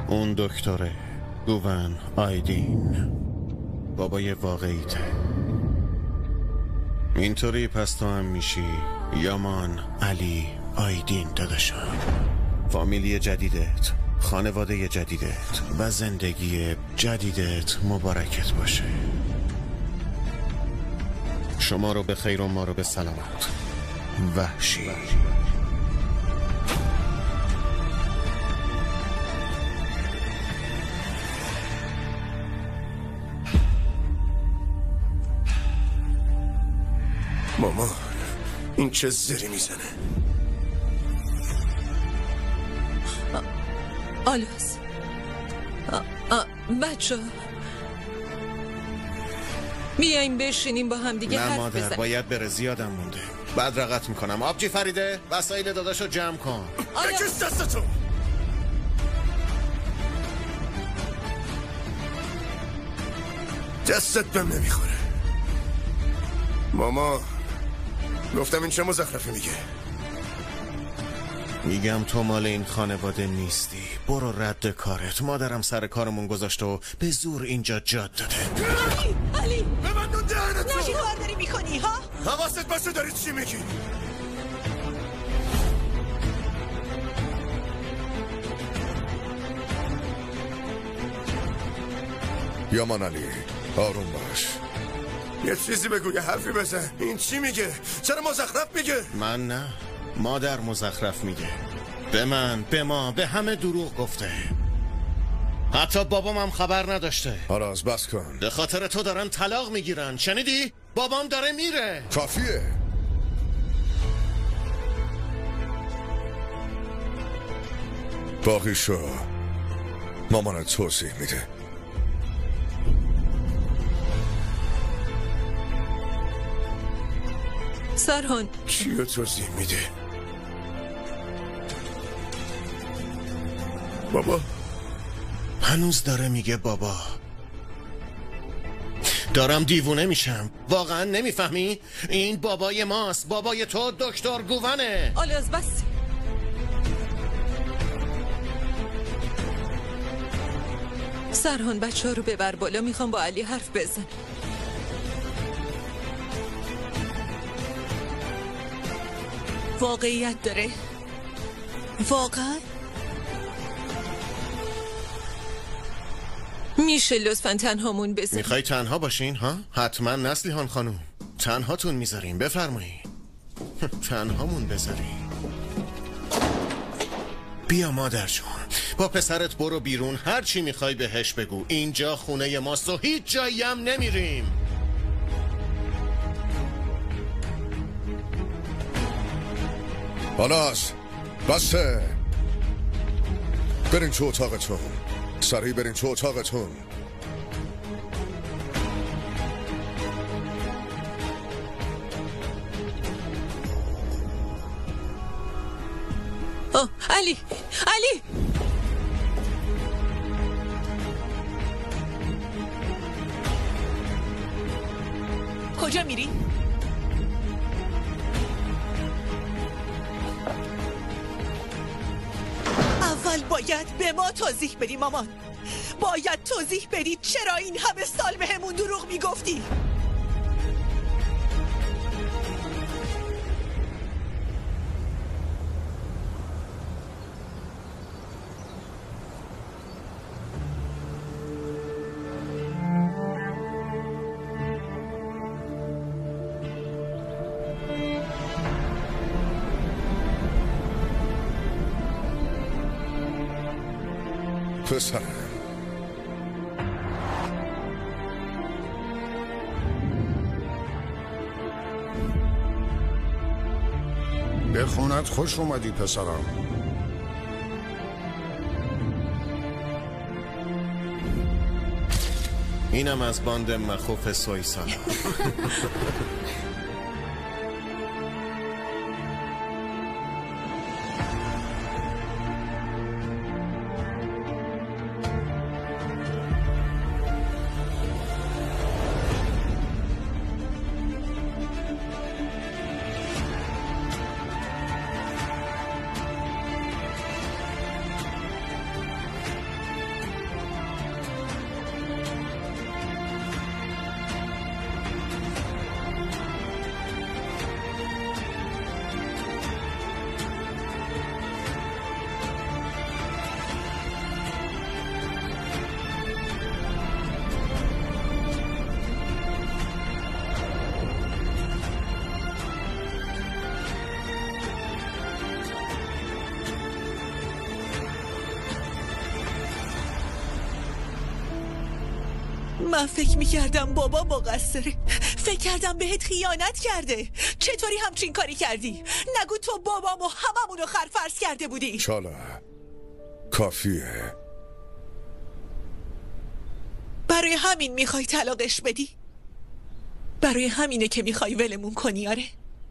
اون دکتره گوون آیدین بابای واقعیته. اینطوری پس تو هم میشی یامان علی آیدین داداشم. فامیلی جدیدت، خانواده جدیدت و زندگی جدیدت مبارکت باشه. شما رو به خیر و ما رو به سلامت. وحشی. مامان این چه زری میزنه؟ آلاس بچه بیاییم بشینیم با هم دیگه حرف مادر بزنیم. باید بره، زیادم مونده. بعد رقت میکنم. آبجی فریده وسایل داداشو جمع کن. بکش دستتو. دستت بهم نمیخوره. ماما گفتم این چه مزخرفی میگه؟ میگم تو مال این خانواده نیستی. برو رد کارت. مادرم سر کارمون گذاشته و به زور اینجا جاد داده. علی ببندون دهنتو. چی کار داری میکنی ها؟ حواست باشه داری چی میگی؟ یامان علی آروم باش. یه چیزی بگو، یه حرفی بزن. این چی میگه؟ چرا مزخرف میگه؟ من نه، مادر مزخرف میگه. به من، به ما، به همه دروغ گفته. حتی بابام هم خبر نداشته. آراز بس کن. به خاطر تو دارن طلاق میگیرن. شنیدی؟ بابام داره میره. کافیه. باقی شو مامانت توضیح میده. سرهان چیو توضیح میده؟ بابا هنوز داره میگه بابا. دارم دیوونه میشم. واقعا نمیفهمی؟ این بابای ماست. بابای تو دکتر گوونه. آلاس بس. سرهان بچه ها رو ببر بالا، میخوام با علی حرف بزن. واقعیت داره؟ واقعا؟ میشه لطفاً تنهامون بذاریم؟ میخوای تنها باشین ها؟ حتما نسلیحان خانوم تنهاتون میذاریم. بفرمایید. تنهامون بذاریم. بیا مادر جون، با پسرت برو بیرون. هر چی میخوای بهش بگو. اینجا خونه ماست و هیچ جایی هم نمیریم. آلاس بسته. برین تو اتاقتون. سریع برین تو اتاقتون. علی علی کجا میری؟ اول باید به ما توضیح بدی مامان. باید توضیح بدی چرا این همه سال بهمون دروغ میگفتی. پسرم به خونت خوش اومدی پسرم. اینم از باند مخوف سویسان. من فکر میکردم بابا مقصره. فکر کردم بهت خیانت کرده. چطوری همچین کاری کردی؟ نگو تو بابامو هممونو خرفرز کرده بودی. چالا کافیه. برای همین میخوای طلاقش بدی؟ برای همینه که میخوای ولمون کنی؟ آره؟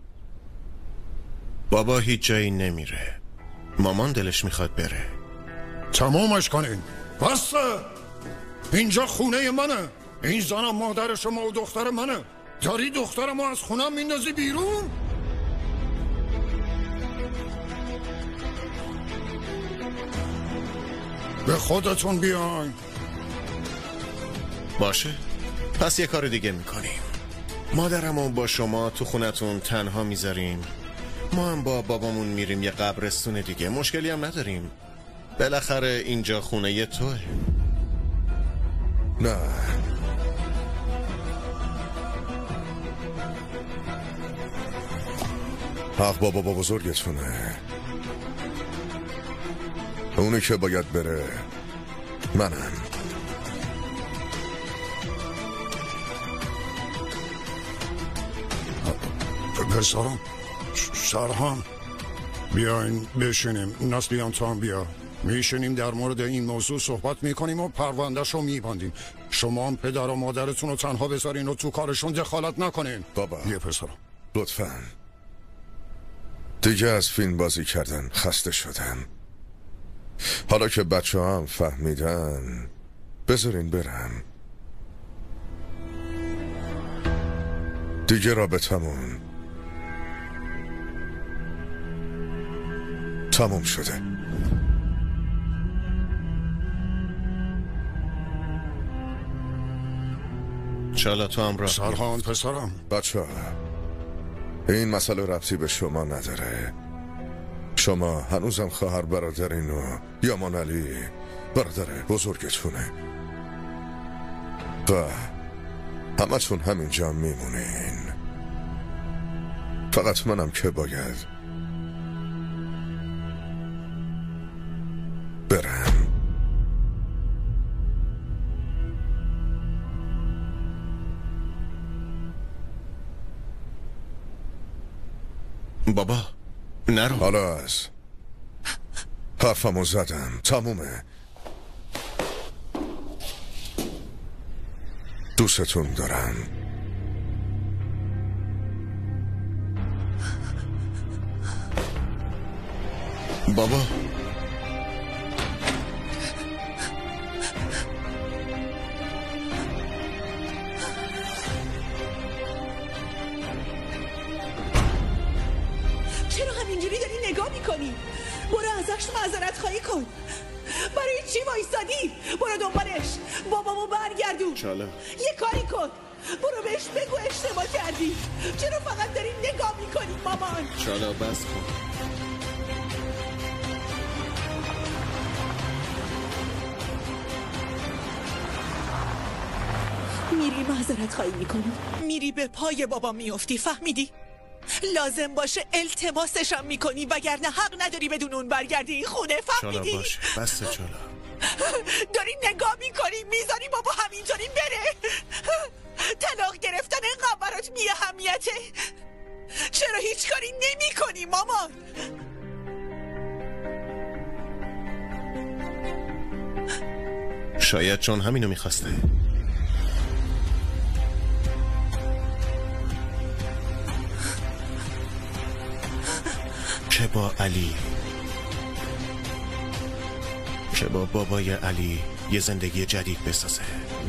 بابا هیچ جایی نمیره. مامان دلش میخواد بره. تمامش کنین. بسته. اینجا خونه منه. این زنم مادر شما و دختر منه. داری دخترمو از خونم میندازی بیرون؟ به خودتون بیاین. باشه، پس یه کار دیگه میکنیم. مادرمو با شما تو خونتون تنها میذاریم. ما هم با بابامون میریم یه قبرستون دیگه. مشکلی هم نداریم. بالاخره اینجا خونه توه. نه، حق بابا بزرگتونه. اونی که باید بره منم. پسرم سرهان بیاین بشینیم. نسلیان تو هم بیا. میشینیم در مورد این موضوع صحبت میکنیم و پروندهش رو میبندیم. شما هم پدر و مادرتون رو تنها بذارین و تو کارشون دخالت نکنین. بابا یه پسرم لطفاً دیگه از فیلم بازی کردن خسته شدم. حالا که بچه هم فهمیدن بذارین برم. دیگه رابطمون تموم شده. چالا تو هم راه سرهان پسرم. بچه ها این مسئله ربطی به شما نداره. شما هنوزم خواهر برادرین و یامان علی برادر بزرگتونه و همتون همینجا میمونین. فقط منم که باید برم. بابا نرو. حالا از حرفمو زدم تمومه. دوستتون دارم. بابا چرا همینجوری داری نگاه میکنی؟ برو ازش معذرت خواهی کن. برای چی وایسادی؟ برو دنبالش. بابامو برگردون. چالا یه کاری کن. برو بهش بگو اشتباه کردی. چرا فقط داری نگاه میکنی مامان؟ چالا بس کن. میری معذرت خواهی میکنی. میری به پای بابا میافتی. فهمیدی؟ لازم باشه التماسشم میکنی وگرنه حق نداری بدون اون برگردی این خونه. فهمیدی؟ چالا باشه بس چالا. داری نگاه میکنی میذاری بابا همینطوری بره. طلاق گرفتن اینقدر برات بی اهمیته؟ چرا هیچ کاری نمی کنی مامان؟ شاید چون همینو میخواسته. که با علی، که با بابای علی یه زندگی جدید بسازه.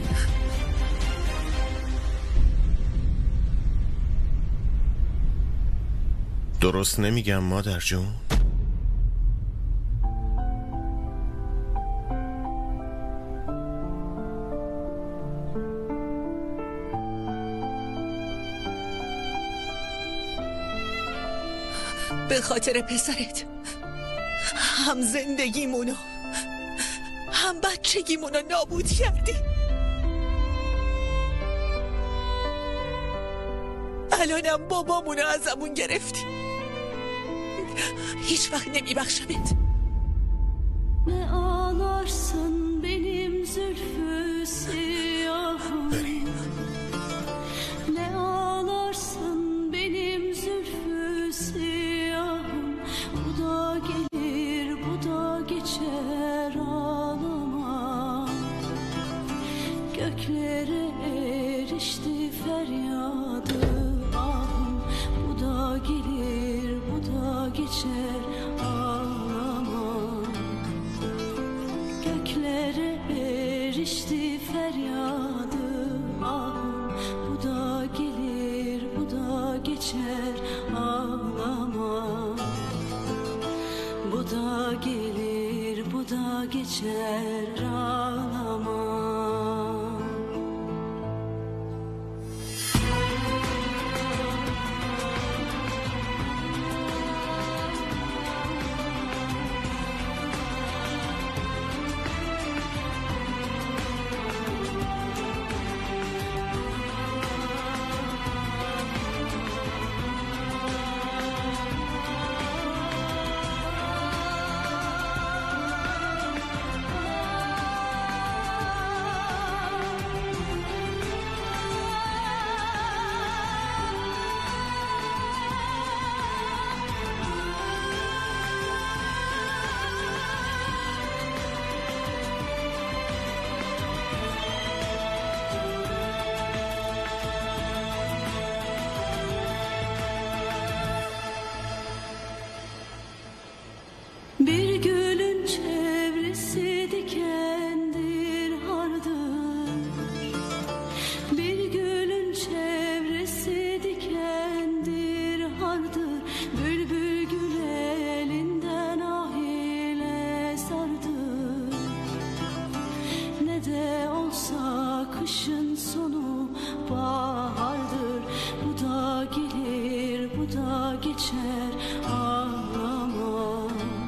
درست نمیگم مادر جون؟ به خاطر پسرت هم زندگیمونو هم بچگیمونو نابود کردی. الانم بابامونو ازمون گرفتی. hiç vakit nemibaxşamit. Ne ağlarsın benim zülfü siyahım. Göklere erişti feryadı ahım. Bu da gelir, bu da geçer, ağlama. Göklere erişti feryadı ahım. Bu da gelir, bu da geçer, ağlama. Bu da gelir, bu da geçer, ağlama. Bir gülün çevresi dikendir, hardır. Bir gülün çevresi dikendir, hardır. Bülbül gül elinden ah ile sardı. Ne de olsa kışın sonu bahardır. Bu da gelir, bu da geçer, ağlama.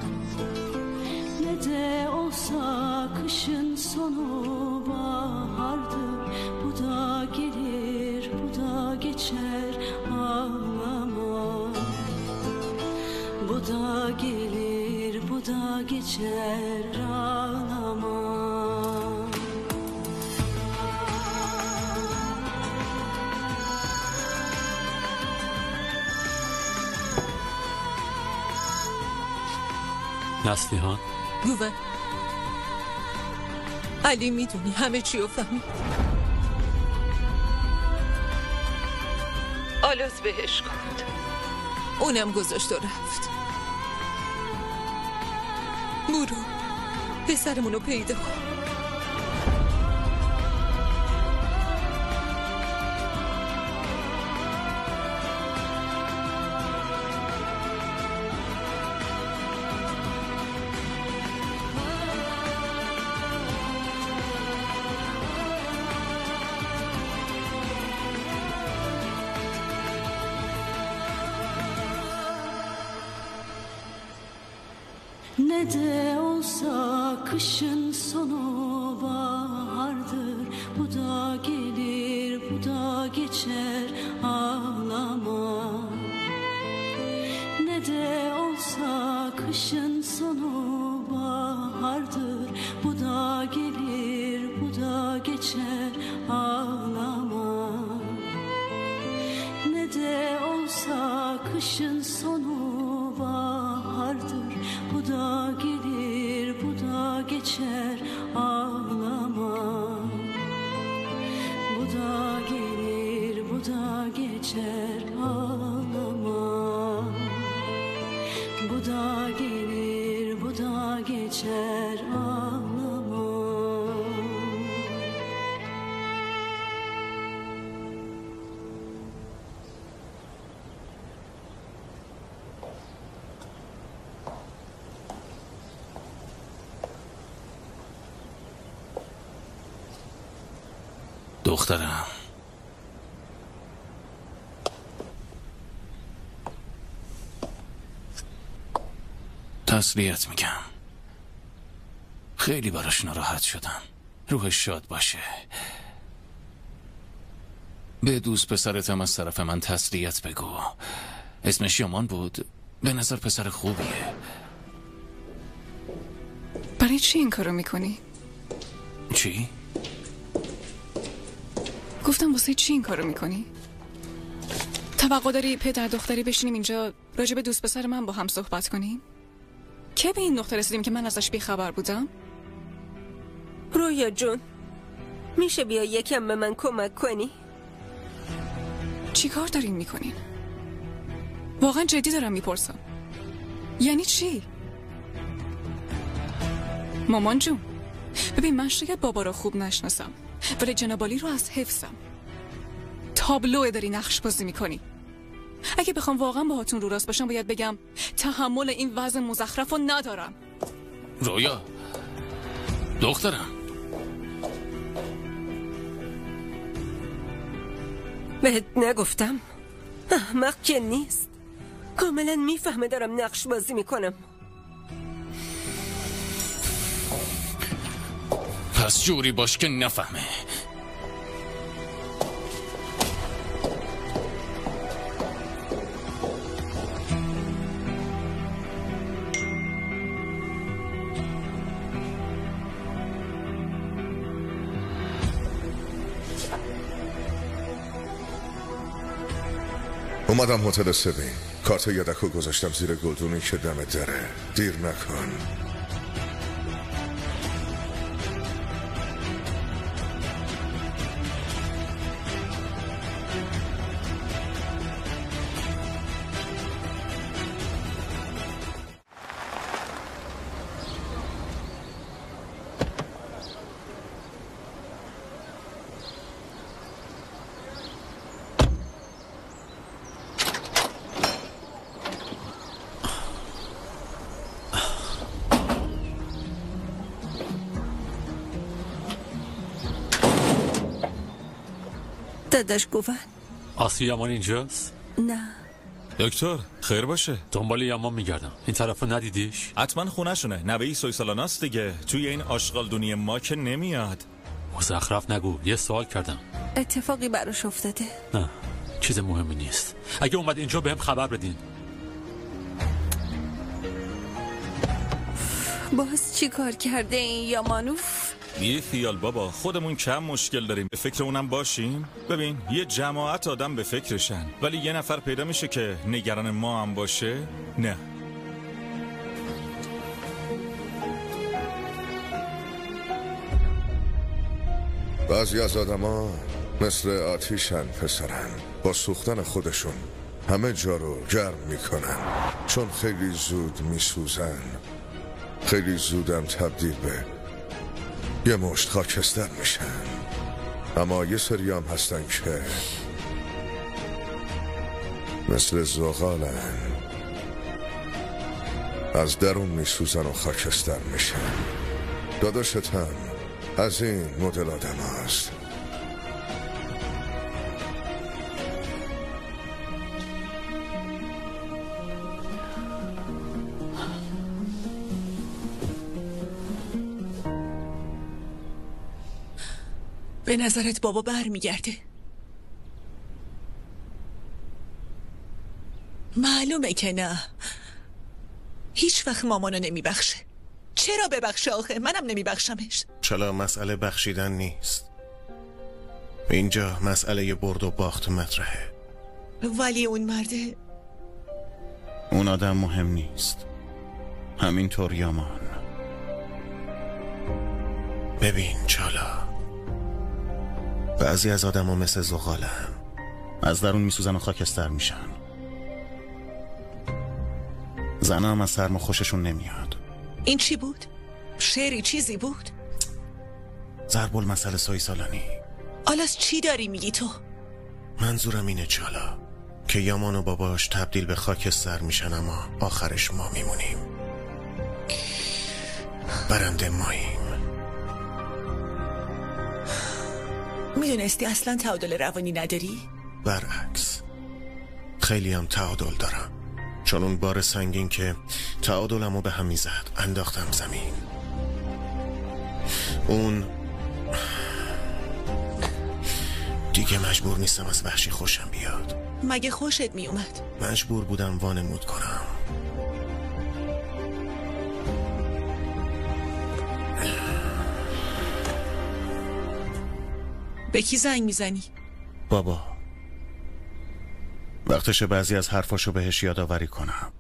Ne de olsa kışın sonu bahardır. Bu da gelir, bu da geçer, ağlama. Bu da gelir, bu da geçer, ağlama. نسلیحان گوون علی میدونی همه چی رو فهمید. آلوز بهش گفت، اونم گذاشت و رفت. برو پسرمونو پیدا کن. Ne de olsa kışın sonu bahardır. Bu da gelir, bu da geçer, ağlama. Ne de olsa kışın sonu bahardır. Bu da gelir, bu da geçer, ağlama. Ne de olsa kışın sonu bahardır. Bu da gelir, bu da geçer, ağlama. Bu da gelir, bu da geçer, ağlama. Bu da gelir, bu da geçer, ağlama. دخترم تسلیت میگم. خیلی براش ناراحت شدم. روحش شاد باشه. به دوست پسرتم از طرف من تسلیت بگو. اسمش یامان بود. به نظر پسر خوبیه. برای چی این کارو میکنی؟ چی؟ گفتم واسه چی این کارو میکنی؟ توقع داری پدر دختری بشینیم اینجا راجع به دوست پسر من با هم صحبت کنیم؟ که به این نقطه رسیدیم که من ازش بیخبر بودم؟ رویا جون، میشه بیا یکم به من کمک کنی؟ چی کار دارین میکنین؟ واقعا جدی دارم میپرسم. یعنی چی؟ مامان جون، ببین من شاید بابا رو خوب نشناسم ولی جناب عالی رو از حفظم. تابلوه داری نقش بازی میکنی. اگه بخوام واقعا باهاتون رو راست باشم باید بگم تحمل این وضع مزخرف رو ندارم. رویا دخترم، بهت نگفتم؟ احمق که نیست، کاملا میفهمه دارم نقش بازی میکنم. پس جوری باش که نفهمه. اومدم هتل سبین. کارت یدکو گذاشتم زیر گلدونی که دم دره. دیر نکن. داداش گوون آسی یامان اینجاست؟ نه. دکتر خیر باشه. دنبال یامان میگردم. این طرفو ندیدیش؟ حتما خونه‌شونه. نوه‌ی سویسالاناست دیگه. توی این آشغالدونی ما که نمیاد. مزخرف نگو. یه سوال کردم. اتفاقی براش افتاده؟ نه چیز مهمی نیست. اگه اومد اینجا بهم خبر بدین. باز چی کار کرده این یامانو؟ بی خیال بابا، خودمون کم مشکل داریم. به فکر اونم باشیم. ببین یه جماعت آدم به فکرشن، ولی یه نفر پیدا میشه که نگران ما هم باشه. نه بعضی از آدما مثل آتیشن پسرن. با سوختن خودشون همه جا رو گرم میکنن، چون خیلی زود میسوزن. خیلی زودم تبدیل به یه مشت خاکستر میشن. اما یه سریام هستن که مثل زغالن، از درون میسوزن و خاکستر میشن. داداشت هم از این مدل آدم هست. به نظرت بابا برمیگرده؟ معلومه که نه. هیچ وقت مامانو نمیبخشه. چرا ببخشه آخه؟ منم نمیبخشمش. چلا مسئله بخشیدن نیست. اینجا مسئله برد و باخت مطرحه. ولی اون مرده، اون آدم مهم نیست. همینطور یامان. ببین چالا، بعضی از آدم ها مثل زغالن، از درون میسوزن و خاکستر میشن. زنه هم از سرما خوششون نمیاد. این چی بود؟ شعری چیزی بود؟ ضرب المثل سویسالانی. آلاس چی داری میگی تو؟ منظورم اینه چالا که یامان و باباش تبدیل به خاکستر میشن، اما آخرش ما میمونیم. برنده ماییم. میدونستی اصلا تعادل روانی نداری؟ برعکس، خیلی هم تعادل دارم، چون اون بار سنگین که تعادلمو به هم میزد انداختم زمین. اون دیگه مجبور نیستم از وحشی خوشم بیاد. مگه خوشت میومد؟ مجبور بودم وانمود کنم. به کی زنگ میزنی؟ بابا، وقتشه بعضی از حرفاشو بهش یادآوری کنم.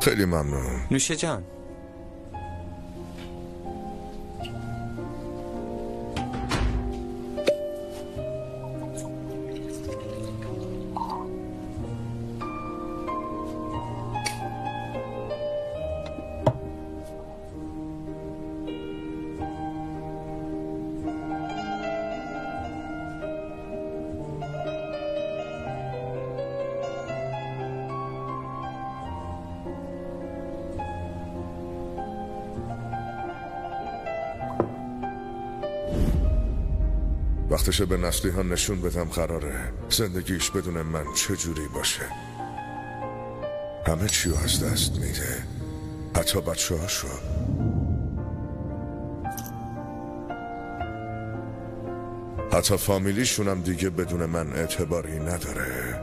خیلی ممنون. نوشه جان. وقتشه به نسلی‌ها نشون بدم قراره زندگیش بدون من چجوری باشه. همه چیو از دست میده، حتی بچه هاشو. حتی فامیلیشونم دیگه بدون من اعتباری نداره.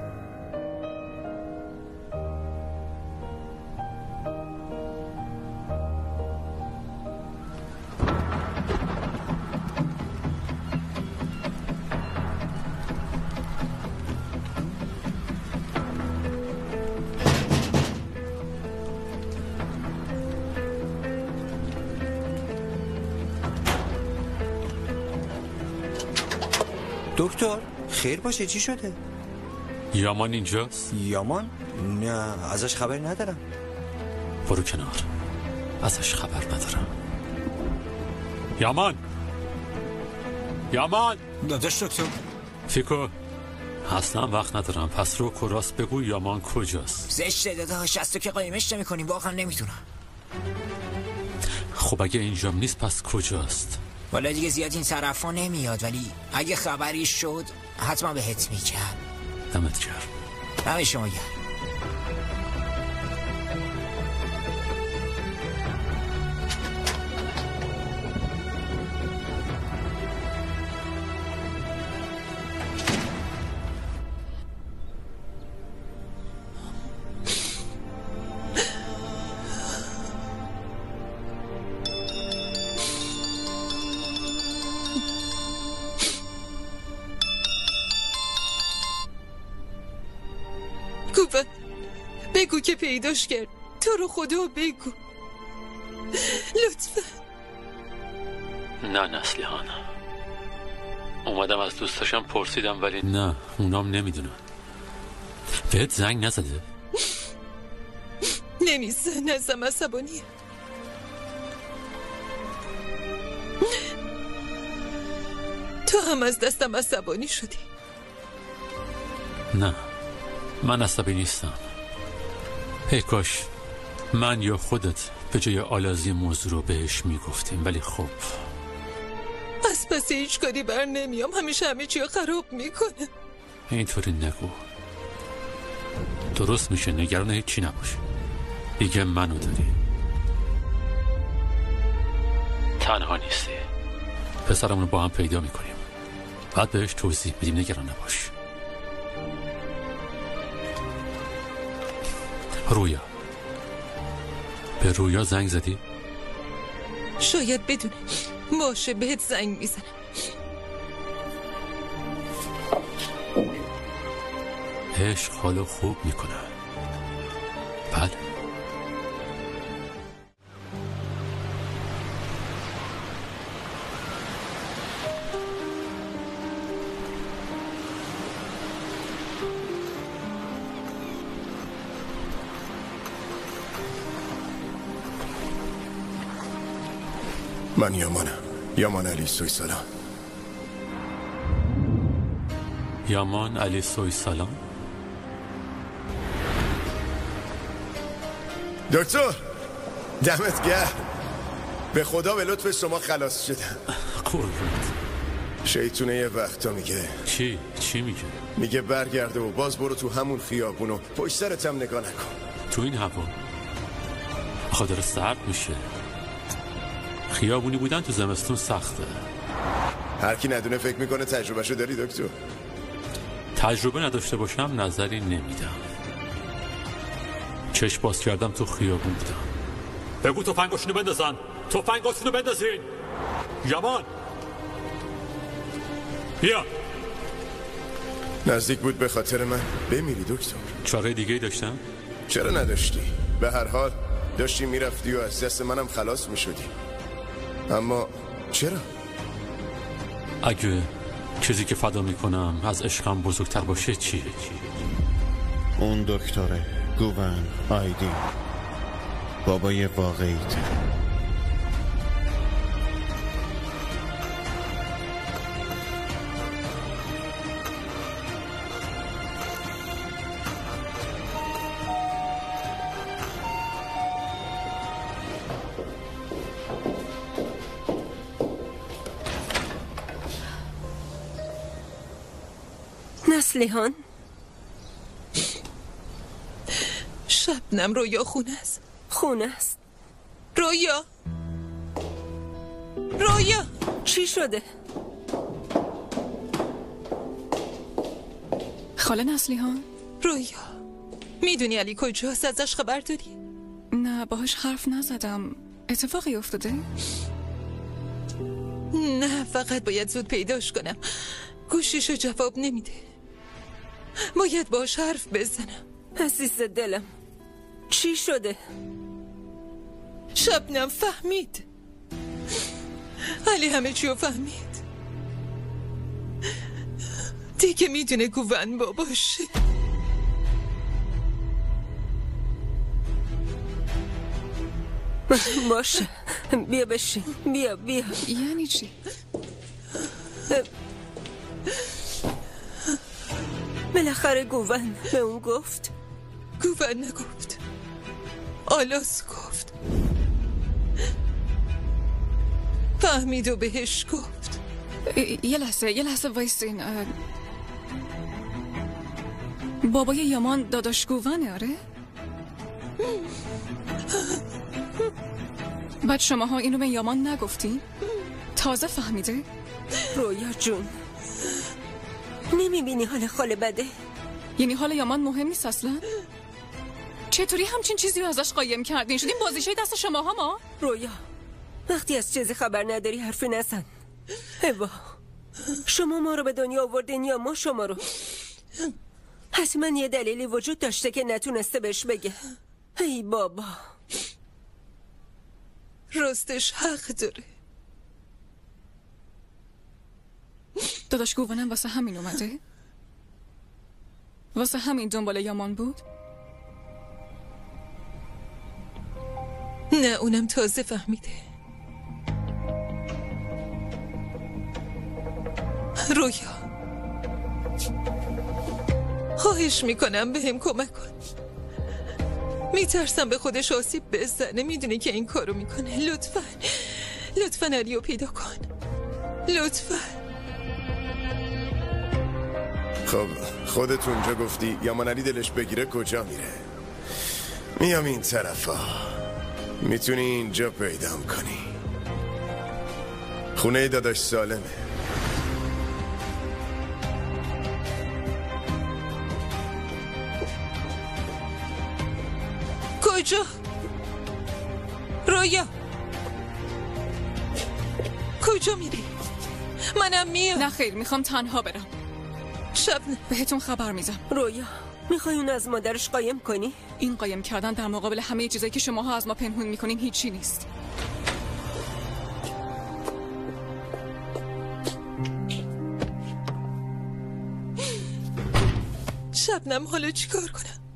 دکتر خیر باشه، چی شده؟ یامان اینجاست؟ یامان؟ نه ازش خبر ندارم. برو کنار، ازش خبر ندارم. یامان داداش دکتر. فیکو اصلا وقت ندارم، پس رو کراس بگو یامان کجاست. زشته داداش، از تو که قایمش نمی کنیم، واقعا نمیتونم. خب اگه اینجام نیست پس کجاست؟ والا دیگه زیاد این طرفا نمیاد، ولی اگه خبری شد حتما بهت میگم. دمت گرم. دم شما گرم. بگو که پیداش کرد، تو رو خدا بگو لطفا. نه نسلیحان، اومدم از دوستاشم پرسیدم ولی نه، اونام نمیدونن. بهت زنگ نزده؟ نمیزن، ازم عصبانیه. تو هم از دستم عصبانی شدی. نه من عصبی نیستم. ای کاش من یا خودت به جای آلازی موضوع رو بهش میگفتیم، ولی خب از پس هیچ کاری بر نمیام، همیشه همه چی رو خراب میکنه. اینطوری نگو، درست میشه، نگران هیچی نباش. دیگه منو داری، تنها نیستی. پسرمون رو با هم پیدا میکنیم، بعد بهش توضیح بدیم، نگران نباش. رویا، به رویا زنگ زدی؟ شاید بدونه. باشه بهت زنگ میزنم. عشق حالو خوب میکنه. بله. من یامان علی سویسلام. یامان علی سویسلام. دکتر دمت گرم، به خدا به لطف شما خلاص شدم. قربونت. شیطونه یه وقتا میگه چی میگه؟ میگه برگرده و باز برو تو همون خیابونو پشت سرتم نگاه نکن. تو این هوا خدا سرد میشه، خیابونی بودن تو زمستون سخته. هر کی ندونه فکر میکنه تجربهشو داری دکتر. تجربه نداشته باشم نظری نمیدم. چشم باز کردم تو خیابون بودم. بگو تفنگاشونو بندازن، تفنگاشونو بندازین. یامان بیا. نزدیک بود به خاطر من بمیری دکتر. چاره دیگه ای داشتم؟ چرا نداشتی؟ به هر حال داشتی میرفتی و از دست منم خلاص میشدی. اما چرا؟ اگه چیزی که فدا میکنم از عشقم بزرگتر باشه چی؟ اون دکتره گوون آیدین، بابای واقعیت. نسلیحان، شبنم رویا خونه است. خونه است. رویا رویا چی شده؟ خاله نسلیحان؟ رویا میدونی علی کجاست؟ ازش خبر داری؟ نه باهاش حرف نزدم. اتفاقی افتاده؟ نه فقط باید زود پیداش کنم. گوشیشو جواب نمیده. باید باهاش حرف بزنم. عزیز دلم چی شده؟ شبنم فهمید. علی همه چیو فهمید. دیگه میدونه گوون باباشه. باشه بیا بشین. بیا یعنی چی؟ بالاخره گوون به اون گفت؟ گوون نگفت، آلاس گفت. فهمید و بهش گفت. یه لحظه وایسین. بابای یامان داداش گوونه؟ آره؟ بعد شماها اینو به یامان نگفتین؟ تازه فهمیده؟ رویا جون نمیبینی حال خاله بده؟ یعنی حال یامان مهم نیست اصلا؟ چطوری همچین چیزی رو ازش قایم کردین؟ شدیم بازیشه دست شماها ما؟ رویا وقتی از چیزی خبر نداری حرفی نزن. هوا شما ما رو به دنیا آوردین یا ما شما رو؟ حتما یه دلیلی وجود داشته که نتونسته بهش بگه. ای بابا راستش حق داره. داداش گوونم واسه همین اومده؟ واسه همین دنبال یامان بود؟ نه اونم تازه فهمیده. رویا خواهش میکنم بهم کمک کن. میترسم به خودش آسیب بزنه. میدونی که این کارو میکنه. لطفاً علیو پیدا کن. لطفاً. خب خودت اونجا گفتی یامان علی دلش بگیره کجا میره؟ میام این طرفا. میتونی اینجا پیدام کنی. خونه داداش سالمه. کجا؟ رویا کجا میری؟ منم میام. نه خیر میخوام تنها برم. شبنم بهتون خبر میدم. رویا میخوای اون از مادرش قایم کنی؟ این قایم کردن در مقابل همه چیزایی که شماها از ما پنهون میکنین هیچی نیست. شبنم حالا چیکار کنم؟